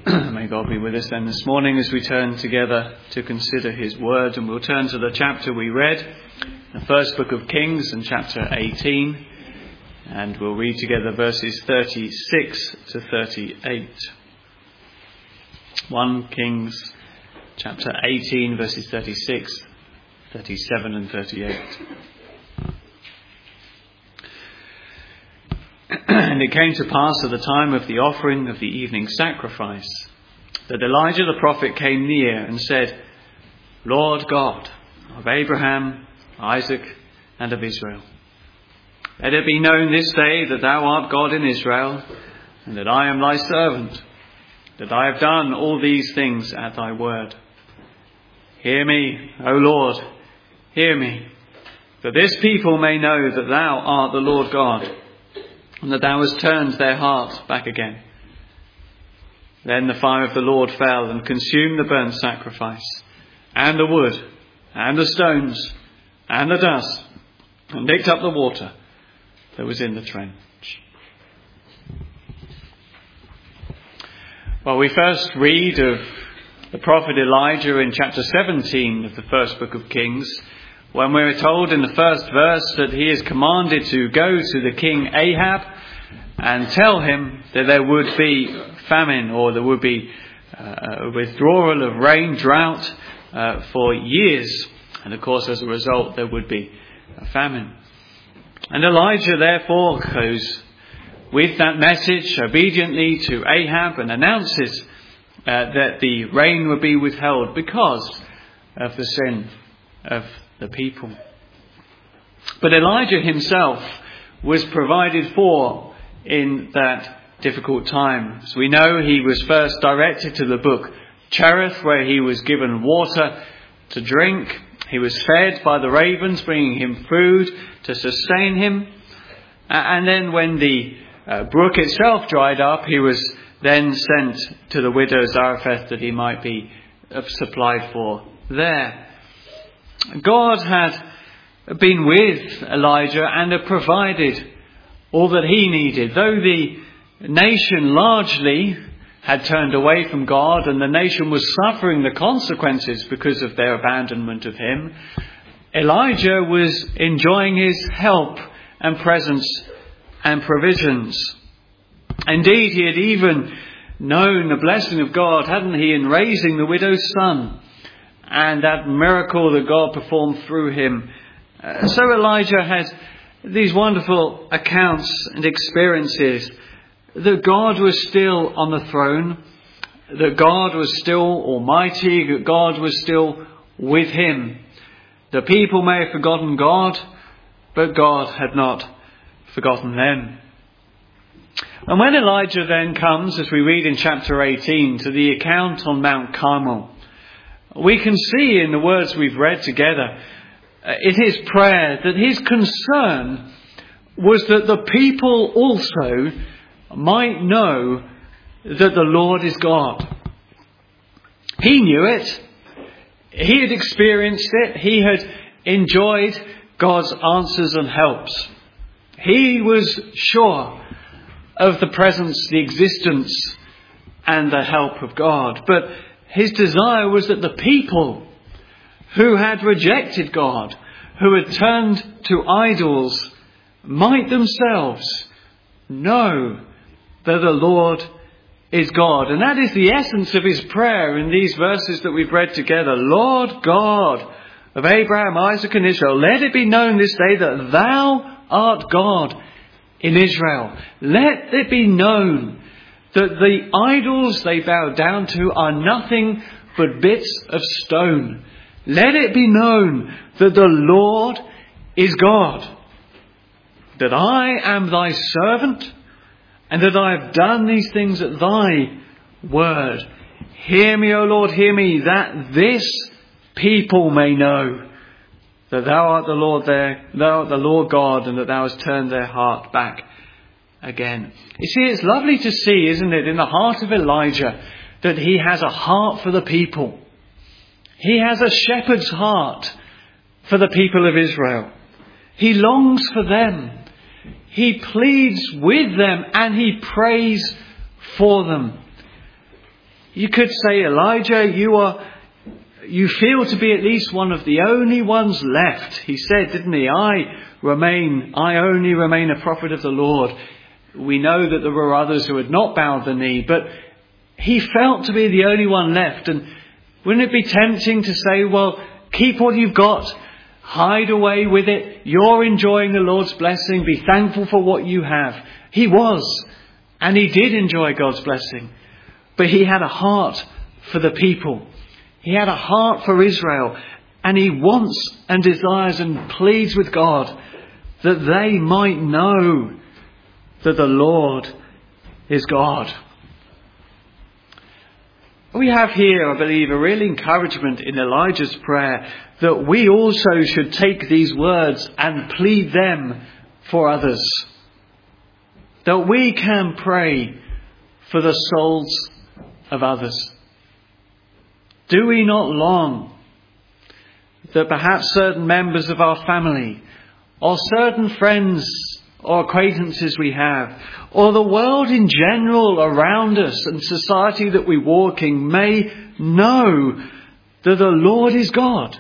May God be with us then this morning as we turn together to consider his word, and we'll turn to the chapter we read, the first book of Kings and chapter 18, and we'll read together verses 36 to 38. 1 Kings chapter 18 verses 36, 37 and 38. And it came to pass at the time of the offering of the evening sacrifice that Elijah the prophet came near and said, Lord God of Abraham, Isaac, and of Israel, let it be known this day that thou art God in Israel, and that I am thy servant, that I have done all these things at thy word. Hear me, O Lord, hear me, that this people may know that thou art the Lord God, and that thou hast turned their heart back again. Then the fire of the Lord fell and consumed the burnt sacrifice, and the wood, and the stones, and the dust, and licked up the water that was in the trench. Well, we first read of the prophet Elijah in chapter 17 of the first book of Kings, when we're told in the first verse that he is commanded to go to the king Ahab and tell him that there would be famine, or there would be a withdrawal of rain, drought for years. And of course, as a result, there would be a famine. And Elijah therefore goes with that message obediently to Ahab and announces that the rain would be withheld because of the sin of the people. But Elijah himself was provided for in that difficult time. As we know, he was first directed to the brook Cherith, where he was given water to drink. He was fed by the ravens, bringing him food to sustain him. And then when the brook itself dried up, he was then sent to the widow Zarephath that he might be supplied for there. God had been with Elijah and had provided all that he needed. Though the nation largely had turned away from God and the nation was suffering the consequences because of their abandonment of him, Elijah was enjoying his help and presence and provisions. Indeed, he had even known the blessing of God, hadn't he, in raising the widow's son, and that miracle that God performed through him. So Elijah had these wonderful accounts and experiences that God was still on the throne, that God was still almighty, that God was still with him. The people may have forgotten God, but God had not forgotten them. And when Elijah then comes, as we read in chapter 18, to the account on Mount Carmel, we can see in the words we've read together, in his prayer, that his concern was that the people also might know that the Lord is God. He knew it. He had experienced it. He had enjoyed God's answers and helps. He was sure of the presence, the existence, and the help of God. But his desire was that the people who had rejected God, who had turned to idols, might themselves know that the Lord is God. And that is the essence of his prayer in these verses that we've read together. Lord God of Abraham, Isaac, and Israel, let it be known this day that thou art God in Israel. Let it be known that the idols they bow down to are nothing but bits of stone. Let it be known that the Lord is God, that I am thy servant, and that I have done these things at thy word. Hear me, O Lord, hear me, that this people may know that thou art the Lord thou art the Lord God, and that thou hast turned their heart back again. You see, it's lovely to see, isn't it, in the heart of Elijah, that he has a heart for the people. He has a shepherd's heart for the people of Israel. He longs for them. He pleads with them and he prays for them. You could say, Elijah, you feel to be at least one of the only ones left. He said, didn't he? I only remain a prophet of the Lord. We know that there were others who had not bowed the knee, but he felt to be the only one left. And wouldn't it be tempting to say, well, keep what you've got, hide away with it. You're enjoying the Lord's blessing. Be thankful for what you have. He was, and he did enjoy God's blessing. But he had a heart for the people. He had a heart for Israel. And he wants and desires and pleads with God that they might know that the Lord is God. We have here, I believe, a real encouragement in Elijah's prayer that we also should take these words and plead them for others. That we can pray for the souls of others. Do we not long that perhaps certain members of our family, or certain friends or acquaintances we have, or the world in general around us and society that we walk in may know that the Lord is God?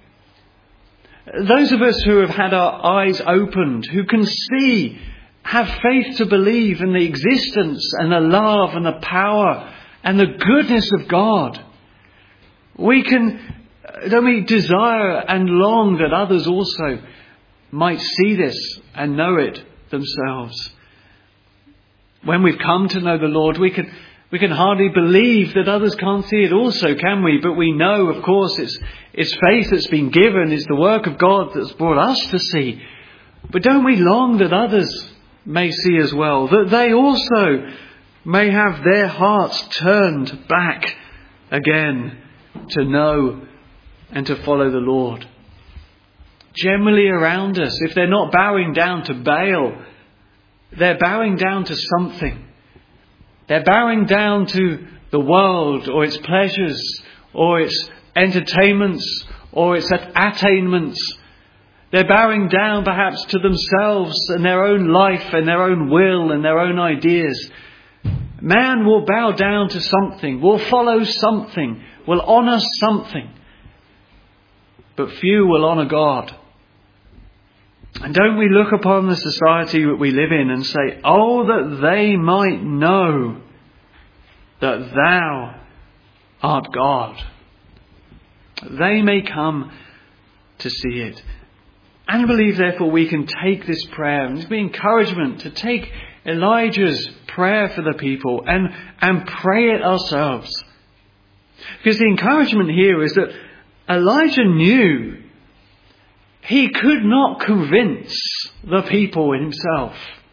Those of us who have had our eyes opened, who can see, have faith to believe in the existence and the love and the power and the goodness of God, we can, don't we, desire and long that others also might see this and know it themselves. When we've come to know the Lord, we can hardly believe that others can't see it also, can we? But we know, of course, it's faith that's been given, is the work of God that's brought us to see. But don't we long that others may see as well, that they also may have their hearts turned back again to know and to follow the Lord? Generally around us, if they're not bowing down to Baal, they're bowing down to something. They're bowing down to the world or its pleasures or its entertainments or its attainments. They're bowing down perhaps to themselves and their own life and their own will and their own ideas. Man will bow down to something, will follow something, will honour something. But few will honour God. And don't we look upon the society that we live in and say, oh, that they might know that thou art God. They may come to see it. And I believe, therefore, we can take this prayer, and it's an encouragement to take Elijah's prayer for the people and pray it ourselves. Because the encouragement here is that Elijah knew he could not convince the people himself.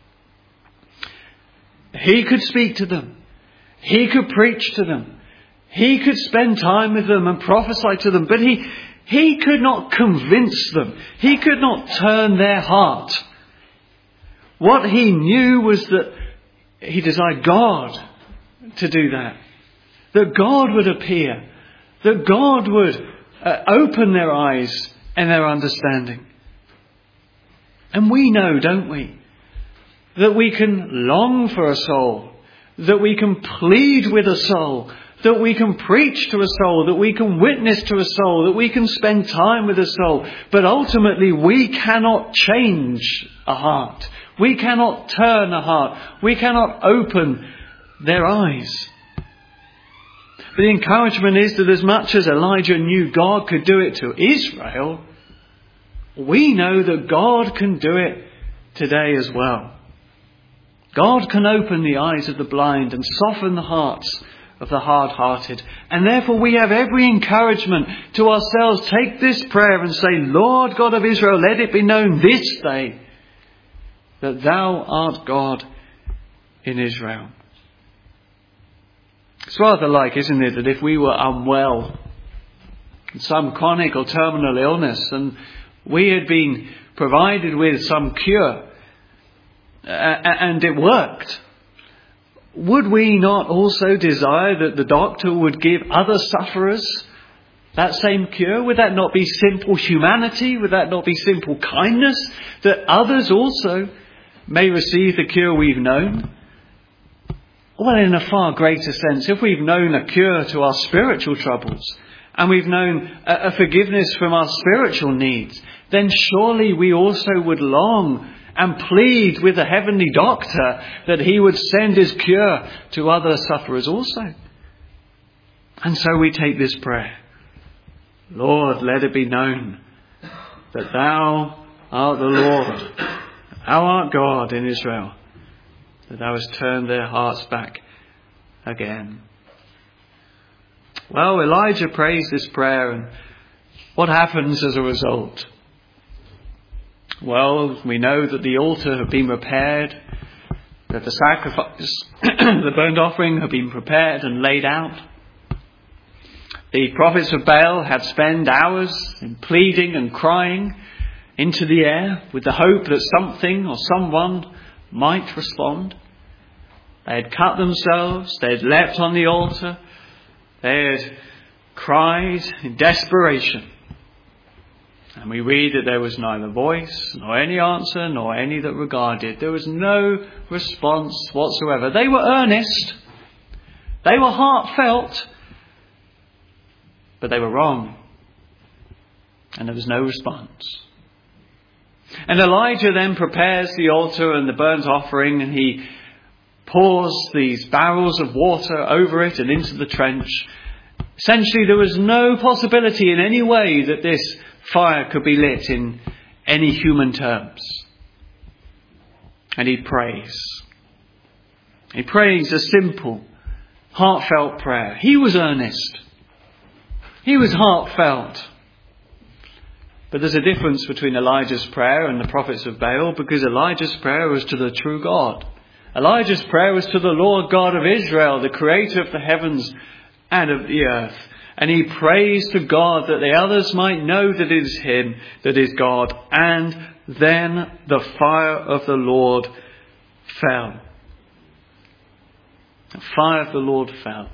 He could speak to them. He could preach to them. He could spend time with them and prophesy to them. But he could not convince them. He could not turn their heart. What he knew was that he desired God to do that. That God would appear. That God would open their eyes and their understanding. And we know, don't we, that we can long for a soul, that we can plead with a soul, that we can preach to a soul, that we can witness to a soul, that we can spend time with a soul. But ultimately we cannot change a heart. We cannot turn a heart. We cannot open their eyes. But the encouragement is that as much as Elijah knew God could do it to Israel, we know that God can do it today as well. God can open the eyes of the blind and soften the hearts of the hard-hearted. And therefore we have every encouragement to ourselves. Take this prayer and say, Lord God of Israel, let it be known this day that thou art God in Israel. It's rather like, isn't it, that if we were unwell, some chronic or terminal illness, and we had been provided with some cure, and it worked, would we not also desire that the doctor would give other sufferers that same cure? Would that not be simple humanity? Would that not be simple kindness? That others also may receive the cure we've known? Well, in a far greater sense, if we've known a cure to our spiritual troubles and we've known a forgiveness from our spiritual needs, then surely we also would long and plead with the heavenly doctor that he would send his cure to other sufferers also. And so we take this prayer. Lord, let it be known that thou art the Lord, thou art God in Israel, that thou hast turned their hearts back again. Well, Elijah prays this prayer, and what happens as a result? Well, we know that the altar had been repaired, that the sacrifice, the burnt offering had been prepared and laid out. The prophets of Baal had spent hours in pleading and crying into the air with the hope that something or someone might respond. They had cut themselves, they had leapt on the altar, they had cried in desperation. And we read that there was neither voice, nor any answer, nor any that regarded. There was no response whatsoever. They were earnest, they were heartfelt, but they were wrong. And there was no response. And Elijah then prepares the altar and the burnt offering, and he pours these barrels of water over it and into the trench. Essentially, there was no possibility in any way that this fire could be lit in any human terms. And he prays. He prays a simple, heartfelt prayer. He was earnest. He was heartfelt. But there's a difference between Elijah's prayer and the prophets of Baal, because Elijah's prayer was to the true God. Elijah's prayer was to the Lord God of Israel, the creator of the heavens and of the earth. And he prays to God that the others might know that it is him that is God. And then the fire of the Lord fell. The fire of the Lord fell.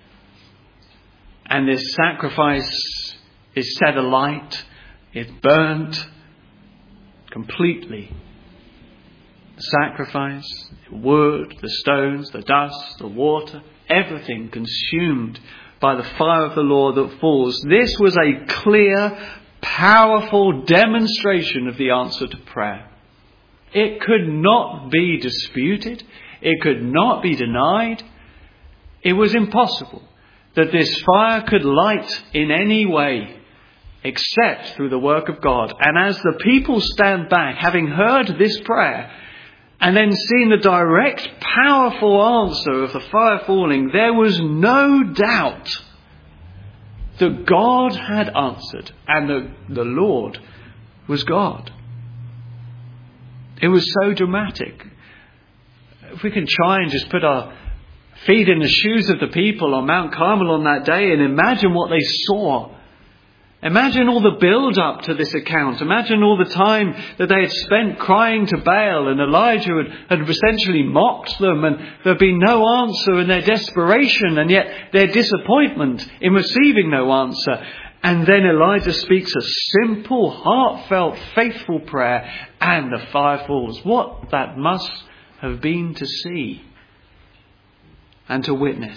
And this sacrifice is set alight. It burnt completely. The sacrifice, the wood, the stones, the dust, the water, everything consumed by the fire of the Lord that falls. This was a clear, powerful demonstration of the answer to prayer. It could not be disputed. It could not be denied. It was impossible that this fire could light in any way except through the work of God. And as the people stand back, having heard this prayer, and then seen the direct, powerful answer of the fire falling, there was no doubt that God had answered and that the Lord was God. It was so dramatic. If we can try and just put our feet in the shoes of the people on Mount Carmel on that day and imagine what they saw. Imagine all the build-up to this account. Imagine all the time that they had spent crying to Baal, and Elijah had essentially mocked them, and there had been no answer, in their desperation and yet their disappointment in receiving no answer. And then Elijah speaks a simple, heartfelt, faithful prayer, and the fire falls. What that must have been to see and to witness.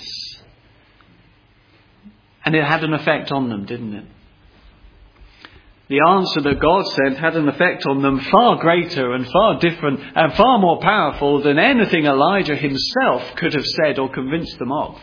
And it had an effect on them, didn't it? The answer that God sent had an effect on them far greater and far different and far more powerful than anything Elijah himself could have said or convinced them of.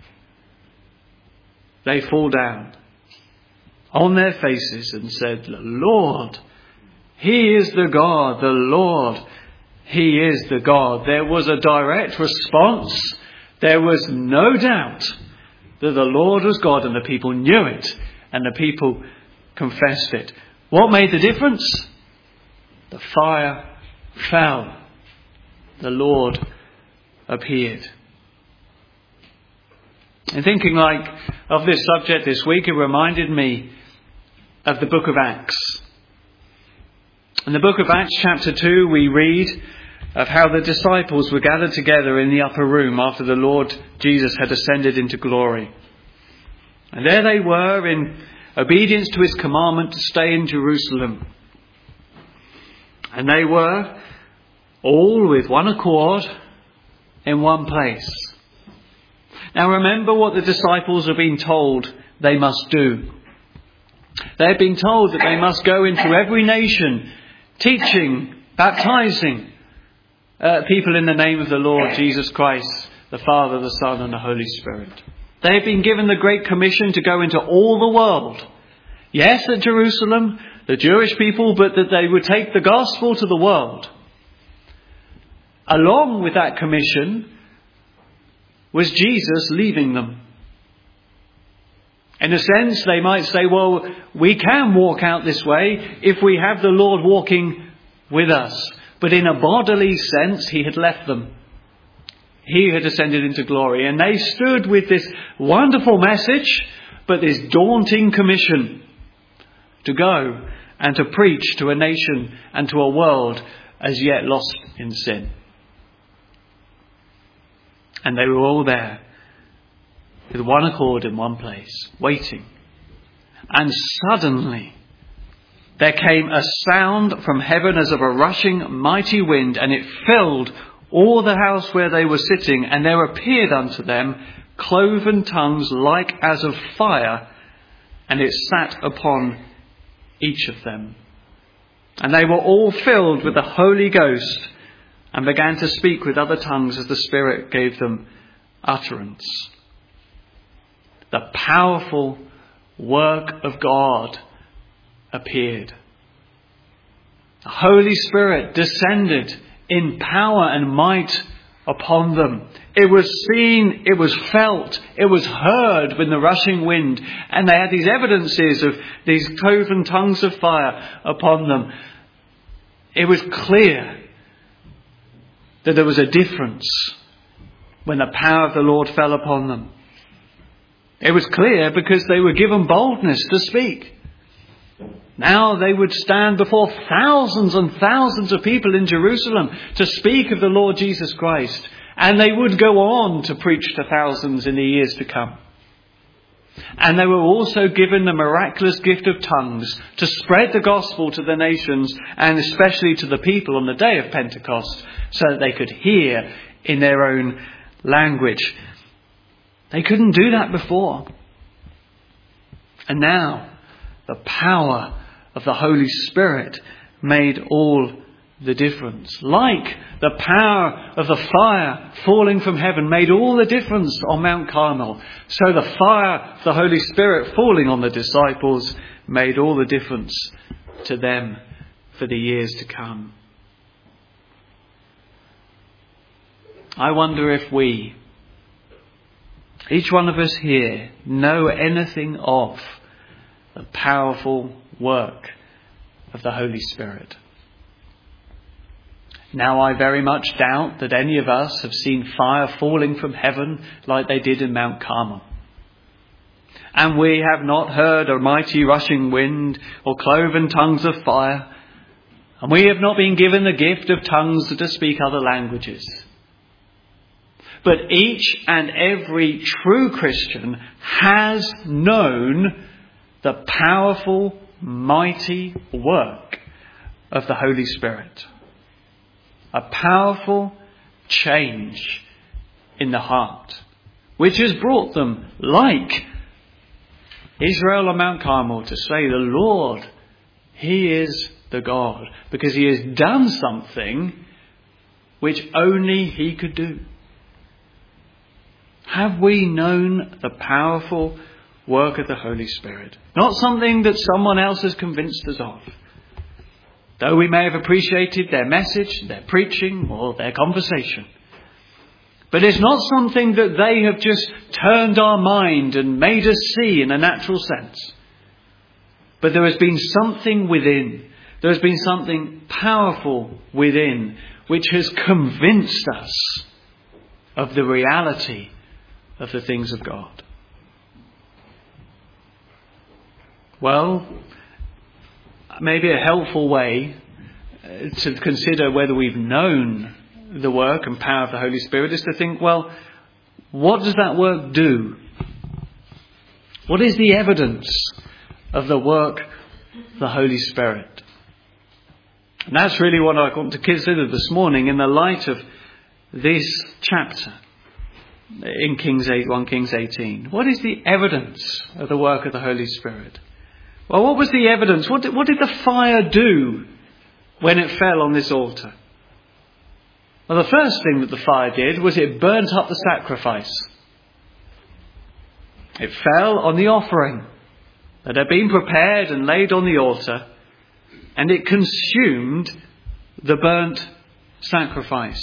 They fall down on their faces and said, "The Lord, He is the God, the Lord, He is the God." There was a direct response. There was no doubt that the Lord was God, and the people knew it, and the people confessed it. What made the difference? The fire fell. The Lord appeared. And thinking of this subject this week, it reminded me of the book of Acts. In the book of Acts chapter 2, we read of how the disciples were gathered together in the upper room after the Lord Jesus had ascended into glory. And there they were in obedience to his commandment to stay in Jerusalem. And they were all with one accord in one place. Now remember what the disciples have been told they must do. They've been told that they must go into every nation, teaching, baptizing people in the name of the Lord Jesus Christ, the Father, the Son and the Holy Spirit. They've been given the Great Commission to go into all the world. Yes, at Jerusalem, the Jewish people, but that they would take the gospel to the world. Along with that commission was Jesus leaving them. In a sense, they might say, well, we can walk out this way if we have the Lord walking with us. But in a bodily sense, he had left them. He had ascended into glory. And they stood with this wonderful message, but this daunting commission to go and to preach to a nation and to a world as yet lost in sin. And they were all there with one accord in one place, waiting. And suddenly there came a sound from heaven as of a rushing mighty wind, and it filled all the house where they were sitting, and there appeared unto them cloven tongues like as of fire, and it sat upon each of them. And they were all filled with the Holy Ghost, and began to speak with other tongues as the Spirit gave them utterance. The powerful work of God appeared. The Holy Spirit descended in power and might upon them. It was seen, it was felt, it was heard with the rushing wind, and they had these evidences of these cloven tongues of fire upon them. It was clear that there was a difference when the power of the Lord fell upon them. It was clear because they were given boldness to speak. Now they would stand before thousands and thousands of people in Jerusalem to speak of the Lord Jesus Christ. And they would go on to preach to thousands in the years to come. And they were also given the miraculous gift of tongues to spread the gospel to the nations, and especially to the people on the day of Pentecost, so that they could hear in their own language. They couldn't do that before. And now the power of the Holy Spirit made all the difference. Like the power of the fire falling from heaven made all the difference on Mount Carmel, so the fire of the Holy Spirit falling on the disciples made all the difference to them for the years to come. I wonder if we, each one of us here, know anything of the powerful work of the Holy Spirit. Now I very much doubt that any of us have seen fire falling from heaven like they did in Mount Carmel. And we have not heard a mighty rushing wind or cloven tongues of fire. And we have not been given the gift of tongues to speak other languages. But each and every true Christian has known the powerful, mighty work of the Holy Spirit. A powerful change in the heart, which has brought them, like Israel on Mount Carmel, to say, the Lord, He is the God, because He has done something which only He could do. Have we known the powerful work of the Holy Spirit? Not something that someone else has convinced us of. Though we may have appreciated their message, their preaching, or their conversation. But it's not something that they have just turned our mind and made us see in a natural sense. But there has been something within. There has been something powerful within which has convinced us of the reality of the things of God. Well, maybe a helpful way to consider whether we've known the work and power of the Holy Spirit is to think, well, what does that work do? What is the evidence of the work of the Holy Spirit? And that's really what I want to consider this morning in the light of this chapter. in 1 Kings 18? What is the evidence of the work of the Holy Spirit? Well, what was the evidence? What did the fire do when it fell on this altar? Well, the first thing that the fire did was it burnt up the sacrifice. It fell on the offering that had been prepared and laid on the altar, and it consumed the burnt sacrifice.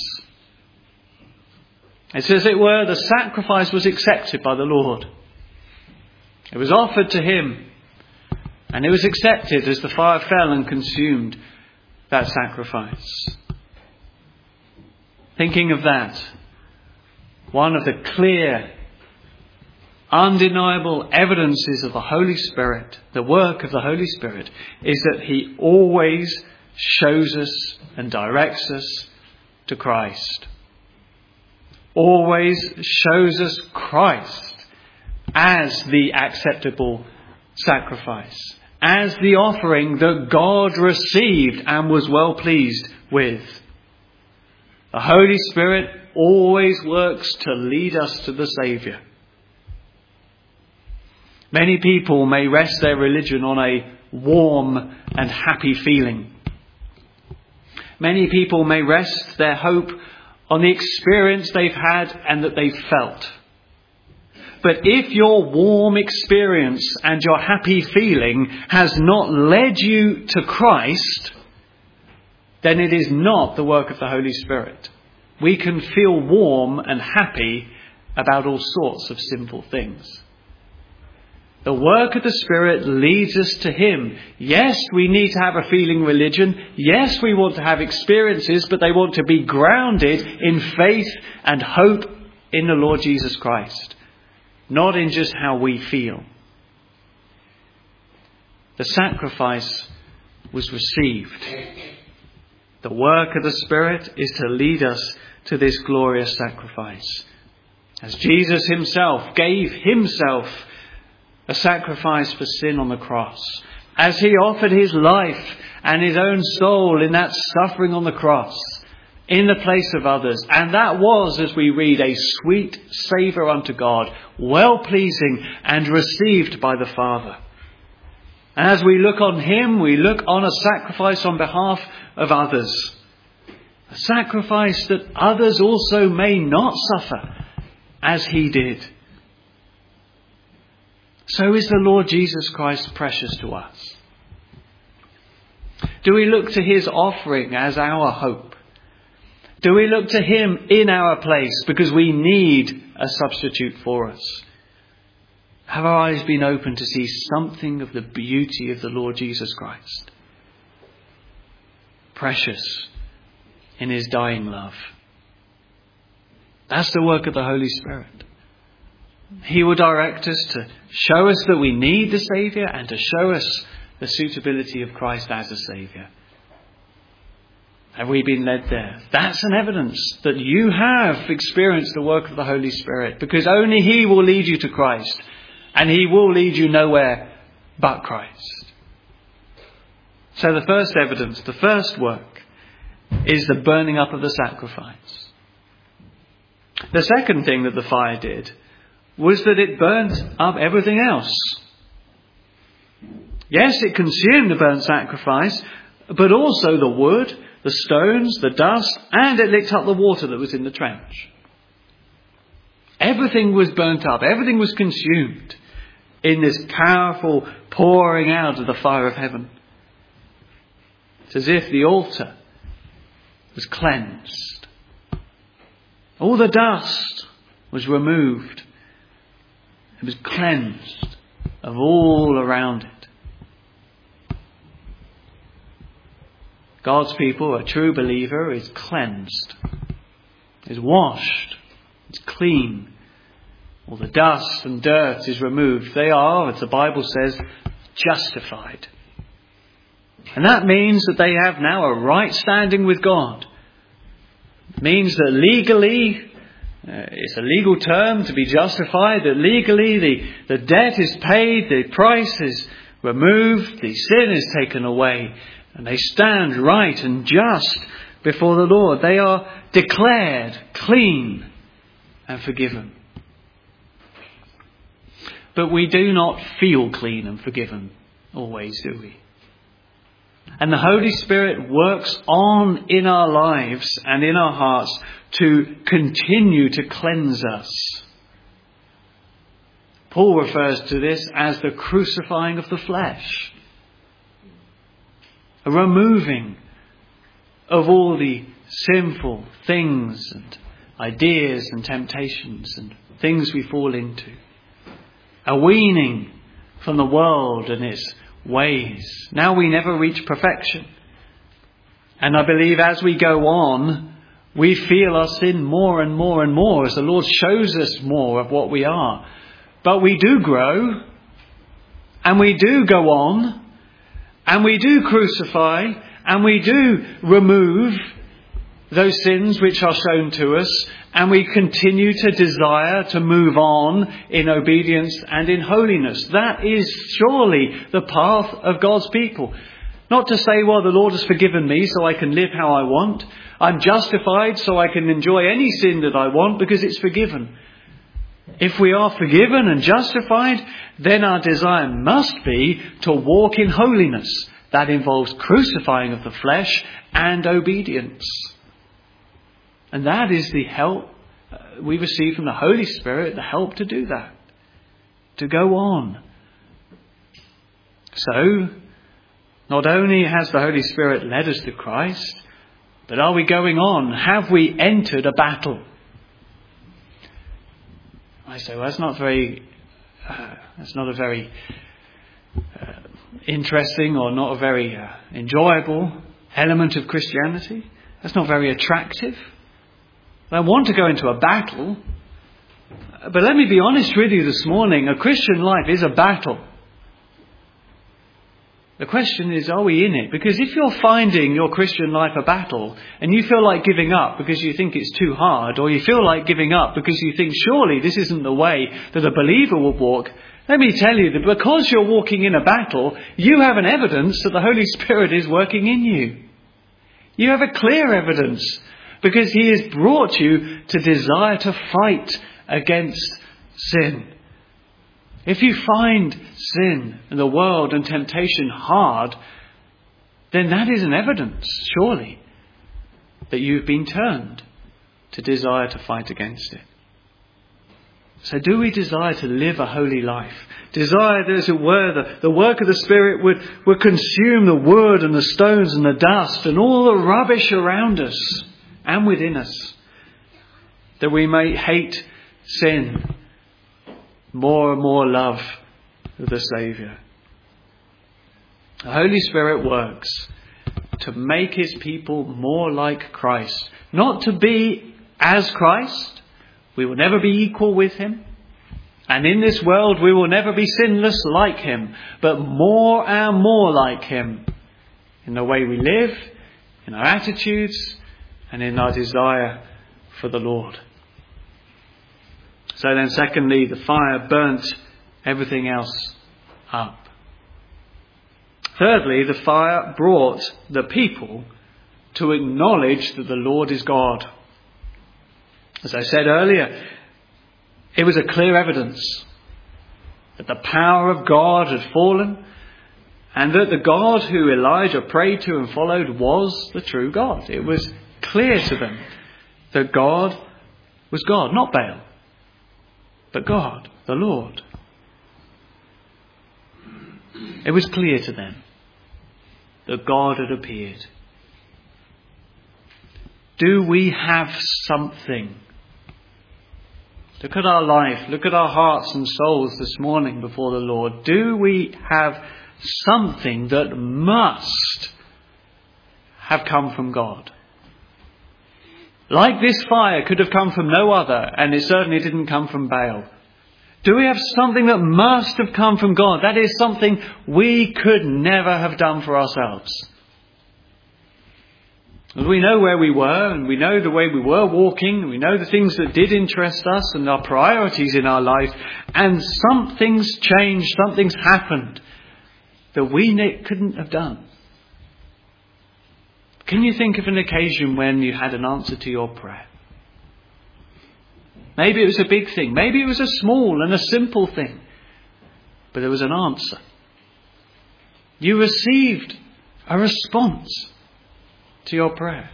It's as it were, the sacrifice was accepted by the Lord. It was offered to him, and it was accepted as the fire fell and consumed that sacrifice. Thinking of that, one of the clear, undeniable evidences of the Holy Spirit, the work of the Holy Spirit, is that he always shows us and directs us to Christ. Always shows us Christ as the acceptable sacrifice, as the offering that God received and was well pleased with. The Holy Spirit always works to lead us to the Saviour. Many people may rest their religion on a warm and happy feeling. Many people may rest their hope on the experience they've had and that they've felt. But if your warm experience and your happy feeling has not led you to Christ, then it is not the work of the Holy Spirit. We can feel warm and happy about all sorts of simple things. The work of the Spirit leads us to him. Yes, we need to have a feeling religion. Yes, we want to have experiences, but they want to be grounded in faith and hope in the Lord Jesus Christ, not in just how we feel. The sacrifice was received. The work of the Spirit is to lead us to this glorious sacrifice. As Jesus himself gave himself a sacrifice for sin on the cross, as he offered his life and his own soul in that suffering on the cross in the place of others. And that was, as we read, a sweet savour unto God, well-pleasing and received by the Father. And as we look on him, we look on a sacrifice on behalf of others. A sacrifice that others also may not suffer as he did. So is the Lord Jesus Christ precious to us? Do we look to his offering as our hope? Do we look to him in our place because we need a substitute for us? Have our eyes been open to see something of the beauty of the Lord Jesus Christ? Precious in his dying love. That's the work of the Holy Spirit. He will direct us to show us that we need the Saviour and to show us the suitability of Christ as a Saviour. Have we been led there? That's an evidence that you have experienced the work of the Holy Spirit, because only he will lead you to Christ, and he will lead you nowhere but Christ. So the first evidence, the first work, is the burning up of the sacrifice. The second thing that the fire did was that it burnt up everything else. Yes, it consumed the burnt sacrifice, but also the wood, the stones, the dust, and it licked up the water that was in the trench. Everything was burnt up, everything was consumed in this powerful pouring out of the fire of heaven. It's as if the altar was cleansed. All the dust was removed. It was cleansed of all around it. God's people, a true believer, is cleansed, is washed, is clean. All the dust and dirt is removed. They are, as the Bible says, justified. And that means that they have now a right standing with God. It means that legally, it's a legal term to be justified, that legally the debt is paid, the price is removed, the sin is taken away, and they stand right and just before the Lord. They are declared clean and forgiven. But we do not feel clean and forgiven always, do we? And the Holy Spirit works on in our lives and in our hearts to continue to cleanse us. Paul refers to this as the crucifying of the flesh. A removing of all the sinful things and ideas and temptations and things we fall into. A weaning from the world and its ways. Now we never reach perfection. And I believe as we go on, we feel our sin more and more and more as the Lord shows us more of what we are. But we do grow, and we do go on, and we do crucify, and we do remove those sins which are shown to us, and we continue to desire to move on in obedience and in holiness. That is surely the path of God's people. Not to say, well, the Lord has forgiven me so I can live how I want. I'm justified so I can enjoy any sin that I want because it's forgiven. If we are forgiven and justified, then our desire must be to walk in holiness. That involves crucifying of the flesh and obedience. And that is the help we receive from the Holy Spirit, the help to do that, to go on. So, not only has the Holy Spirit led us to Christ, but are we going on? Have we entered a battle? I say, well, that's not a very interesting or not a very enjoyable element of Christianity. That's not very attractive. I want to go into a battle, but let me be honest with you this morning. A Christian life is a battle. The question is, are we in it? Because if you're finding your Christian life a battle and you feel like giving up because you think it's too hard, or you feel like giving up because you think surely this isn't the way that a believer will walk, let me tell you that because you're walking in a battle, you have an evidence that the Holy Spirit is working in you. You have a clear evidence because He has brought you to desire to fight against sin. If you find sin and the world and temptation hard, then that is an evidence, surely, that you've been turned to desire to fight against it. So do we desire to live a holy life? Desire that, as it were, the work of the Spirit would consume the wood and the stones and the dust and all the rubbish around us and within us, that we may hate sin, more and more love of the Saviour. The Holy Spirit works to make His people more like Christ. Not to be as Christ. We will never be equal with Him. And in this world we will never be sinless like Him. But more and more like Him. In the way we live, in our attitudes, and in our desire for the Lord. So then secondly, the fire burnt everything else up. Thirdly, the fire brought the people to acknowledge that the Lord is God. As I said earlier, it was a clear evidence that the power of God had fallen and that the God who Elijah prayed to and followed was the true God. It was clear to them that God was God, not Baal, but God, the Lord. It was clear to them that God had appeared. Do we have something? Look at our life, look at our hearts and souls this morning before the Lord. Do we have something that must have come from God? Like this fire could have come from no other, and it certainly didn't come from Baal. Do we have something that must have come from God? That is something we could never have done for ourselves. We know where we were, and we know the way we were walking, and we know the things that did interest us and our priorities in our life, and something's changed, something's happened that we couldn't have done. Can you think of an occasion when you had an answer to your prayer? Maybe it was a big thing. Maybe it was a small and a simple thing. But there was an answer. You received a response to your prayer.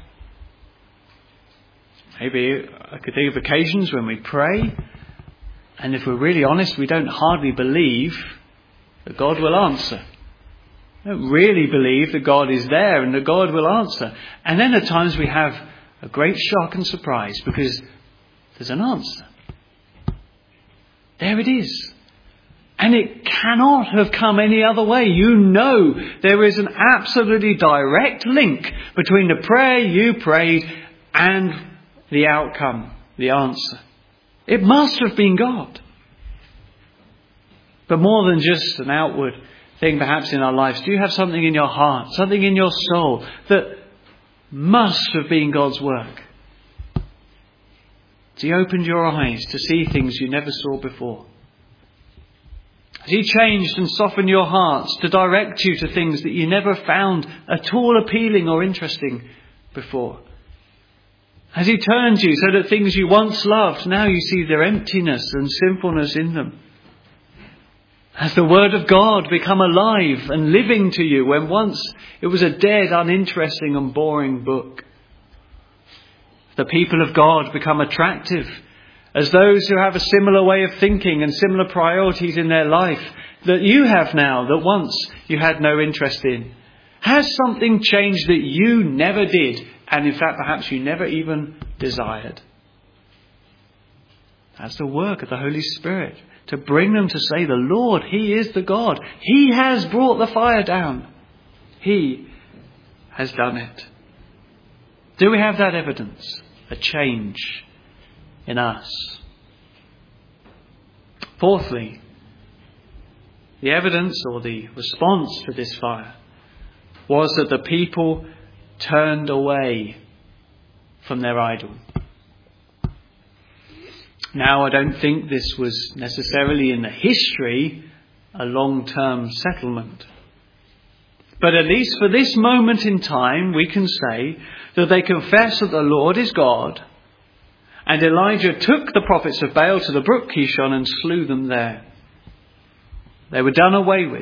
Maybe I could think of occasions when we pray, and if we're really honest, we don't hardly believe that God will answer. We don't really believe that God is there and that God will answer. And then at times we have a great shock and surprise because there's an answer. There it is. And it cannot have come any other way. You know there is an absolutely direct link between the prayer you prayed and the outcome, the answer. It must have been God. But more than just an outward thing perhaps in our lives, do you have something in your heart, something in your soul that must have been God's work? Has He opened your eyes to see things you never saw before? Has He changed and softened your hearts to direct you to things that you never found at all appealing or interesting before? Has He turned you so that things you once loved, now you see their emptiness and sinfulness in them? Has the Word of God become alive and living to you when once it was a dead, uninteresting and boring book? The people of God become attractive as those who have a similar way of thinking and similar priorities in their life that you have now, that once you had no interest in? Has something changed that you never did, and in fact perhaps you never even desired? That's the work of the Holy Spirit, to bring them to say, the Lord, He is the God. He has brought the fire down. He has done it. Do we have that evidence? A change in us. Fourthly, the evidence or the response to this fire was that the people turned away from their idol. Now, I don't think this was necessarily in the history a long-term settlement. But at least for this moment in time, we can say that they confess that the Lord is God. And Elijah took the prophets of Baal to the brook Kishon and slew them there. They were done away with.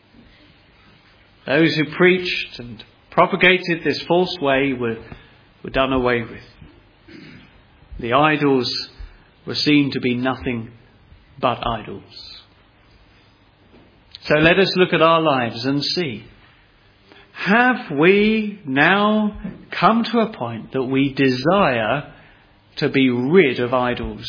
Those who preached and propagated this false way were done away with. The idols were seen to be nothing but idols. So let us look at our lives and see. Have we now come to a point that we desire to be rid of idols?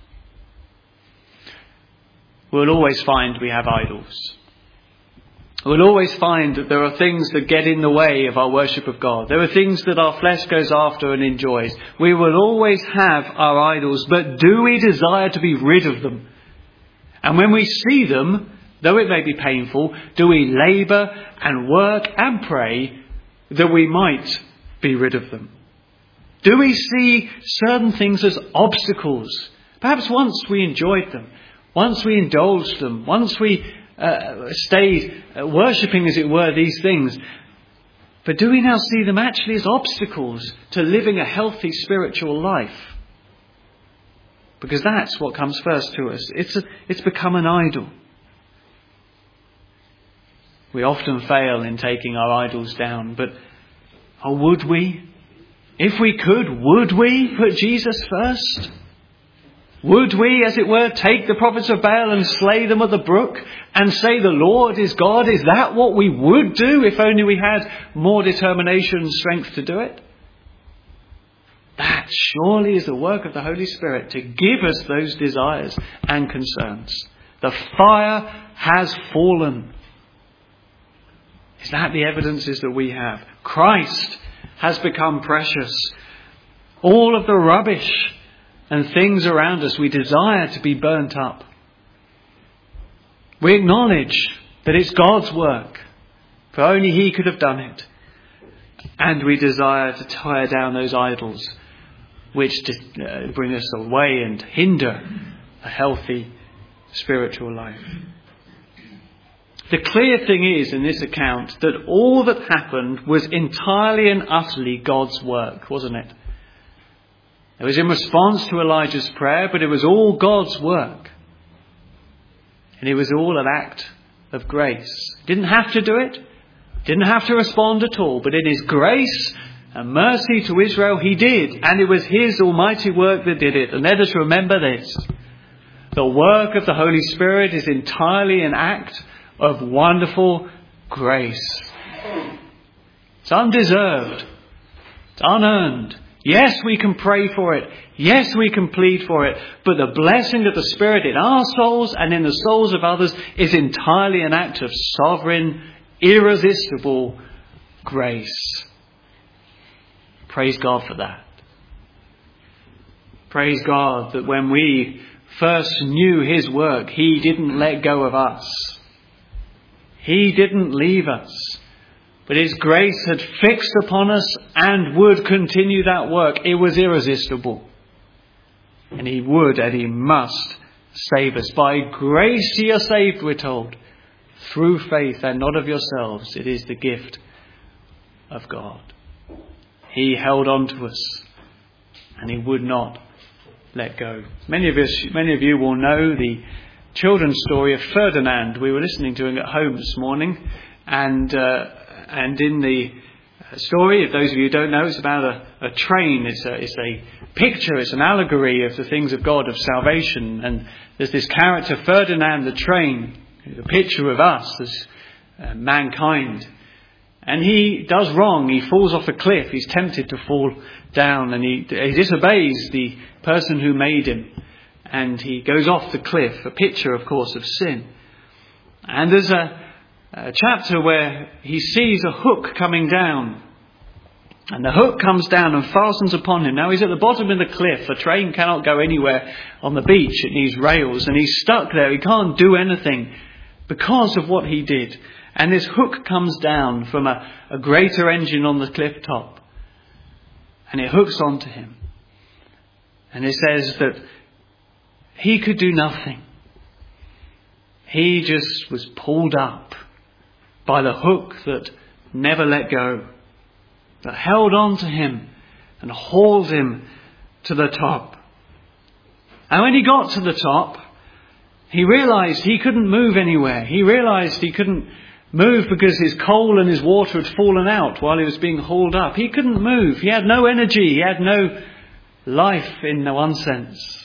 We'll always find we have idols. We'll always find that there are things that get in the way of our worship of God. There are things that our flesh goes after and enjoys. We will always have our idols, but do we desire to be rid of them? And when we see them, though it may be painful, do we labour and work and pray that we might be rid of them? Do we see certain things as obstacles? Perhaps once we enjoyed them, once we indulged them, once we stayed worshipping, as it were, these things. But do we now see them actually as obstacles to living a healthy spiritual life? Because that's what comes first to us. It's become an idol. We often fail in taking our idols down, but would we? If we could, would we put Jesus first? Would we, as it were, take the prophets of Baal and slay them at the brook and say the Lord is God? Is that what we would do if only we had more determination and strength to do it? That surely is the work of the Holy Spirit to give us those desires and concerns. The fire has fallen. Is that the evidences that we have? Christ has become precious. All of the rubbish and things around us we desire to be burnt up. We acknowledge that it's God's work, for only He could have done it. And we desire to tear down those idols which bring us away and hinder a healthy spiritual life. The clear thing is in this account that all that happened was entirely and utterly God's work, wasn't it? It was in response to Elijah's prayer, but it was all God's work. And it was all an act of grace. He didn't have to do it. Didn't have to respond at all. But in his grace and mercy to Israel, he did. And it was his almighty work that did it. And let us remember this. The work of the Holy Spirit is entirely an act of wonderful grace. It's undeserved. It's unearned. Yes, we can pray for it. Yes, we can plead for it. But the blessing of the Spirit in our souls and in the souls of others is entirely an act of sovereign, irresistible grace. Praise God for that. Praise God that when we first knew his work, he didn't let go of us. He didn't leave us. But his grace had fixed upon us and would continue that work. It was irresistible. And he would and he must save us. By grace ye are saved, we're told. Through faith and not of yourselves. It is the gift of God. He held on to us. And he would not let go. Many of you will know the children's story of Ferdinand. We were listening to it at home this morning. And in the story, if those of you who don't know, it's about a train. It's a picture, it's an allegory of the things of God, of salvation. And there's this character, Ferdinand the train, a picture of us as mankind. And he does wrong. He falls off a cliff. He's tempted to fall down. And he disobeys the person who made him. And he goes off the cliff. A picture, of course, of sin. And there's a chapter where he sees a hook coming down. And the hook comes down and fastens upon him. Now he's at the bottom of the cliff. A train cannot go anywhere on the beach. It needs rails. And he's stuck there. He can't do anything because of what he did. And this hook comes down from a greater engine on the cliff top. And it hooks onto him. And it says that he could do nothing. He just was pulled up by the hook that never let go, that held on to him and hauled him to the top. And when he got to the top, he realized he couldn't move anywhere. He realized he couldn't move because his coal and his water had fallen out while he was being hauled up. He couldn't move. He had no energy. He had no life in one sense.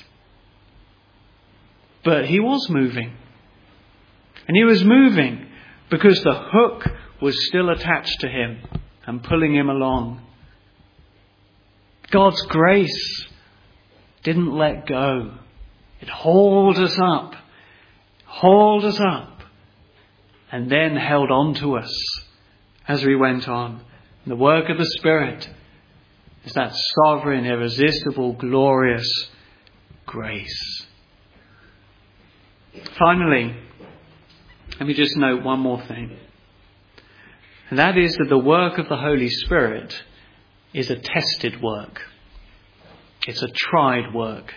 But he was moving. And he was moving because the hook was still attached to him and pulling him along. God's grace didn't let go. It hauled us up, and then held on to us as we went on. And the work of the Spirit is that sovereign, irresistible, glorious grace. Finally, let me just note one more thing. And that is that the work of the Holy Spirit is a tested work. It's a tried work.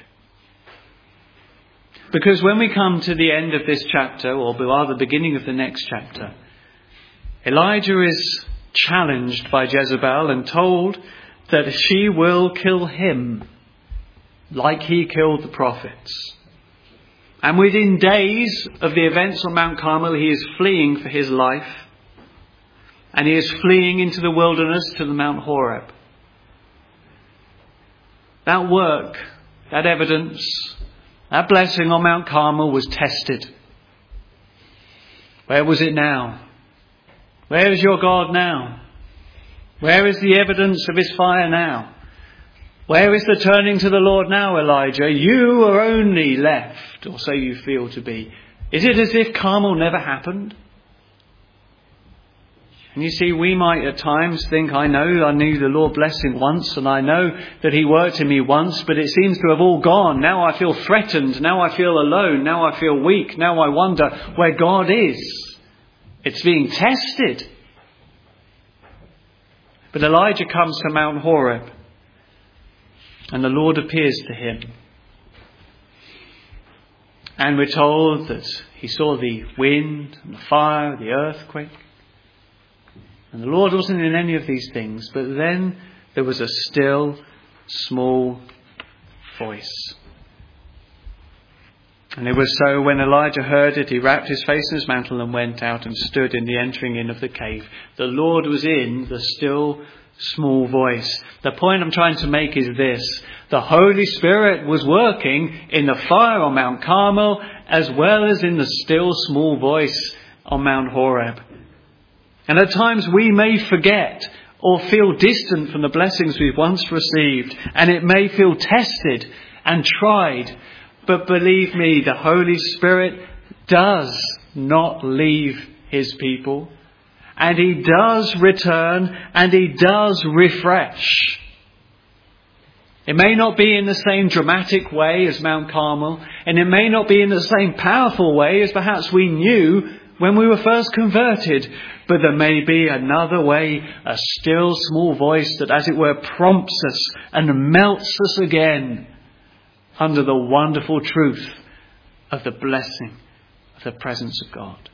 Because when we come to the end of this chapter, or rather the beginning of the next chapter, Elijah is challenged by Jezebel and told that she will kill him like he killed the prophets. And within days of the events on Mount Carmel, he is fleeing for his life. And he is fleeing into the wilderness to the Mount Horeb. That work, that evidence, that blessing on Mount Carmel was tested. Where was it now? Where is your God now? Where is the evidence of his fire now? Where is the turning to the Lord now, Elijah? You are only left, or so you feel to be. Is it as if Carmel never happened? And you see, we might at times think, I knew the Lord blessing once, and I know that he worked in me once, but it seems to have all gone. Now I feel threatened. Now I feel alone. Now I feel weak. Now I wonder where God is. It's being tested. But Elijah comes to Mount Horeb, and the Lord appears to him. And we're told that he saw the wind and the fire, the earthquake. And the Lord wasn't in any of these things. But then there was a still, small voice. And it was so when Elijah heard it, he wrapped his face in his mantle and went out and stood in the entering in of the cave. The Lord was in the still small voice. The point I'm trying to make is this: the Holy Spirit was working in the fire on Mount Carmel as well as in the still small voice on Mount Horeb. And at times we may forget or feel distant from the blessings we've once received, and it may feel tested and tried. But believe me, the Holy Spirit does not leave his people. And he does return, and he does refresh. It may not be in the same dramatic way as Mount Carmel, and it may not be in the same powerful way as perhaps we knew when we were first converted. But there may be another way, a still small voice that, as it were, prompts us and melts us again under the wonderful truth of the blessing of the presence of God.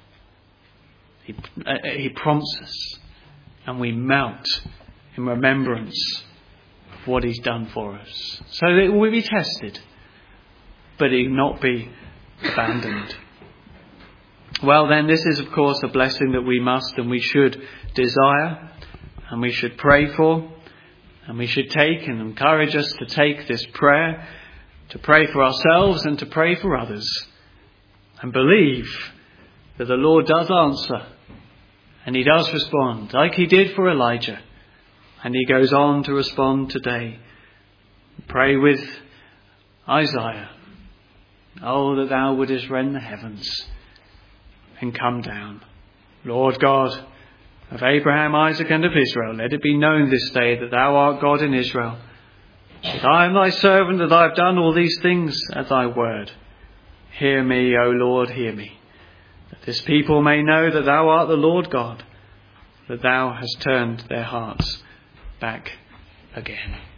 He prompts us, and we melt in remembrance of what he's done for us, so that it will be tested, but it will not be abandoned. Well then, this is of course a blessing that we must and we should desire, and we should pray for, and we should take and encourage us to take this prayer, to pray for ourselves and to pray for others, and believe that the Lord does answer, and he does respond, like he did for Elijah, and he goes on to respond today. Pray with Isaiah, "Oh, that thou wouldest rend the heavens and come down. Lord God of Abraham, Isaac, and of Israel, let it be known this day that thou art God in Israel, that I am thy servant, that I have done all these things at thy word. Hear me, O Lord, hear me, that this people may know that thou art the Lord God, that thou hast turned their hearts back again."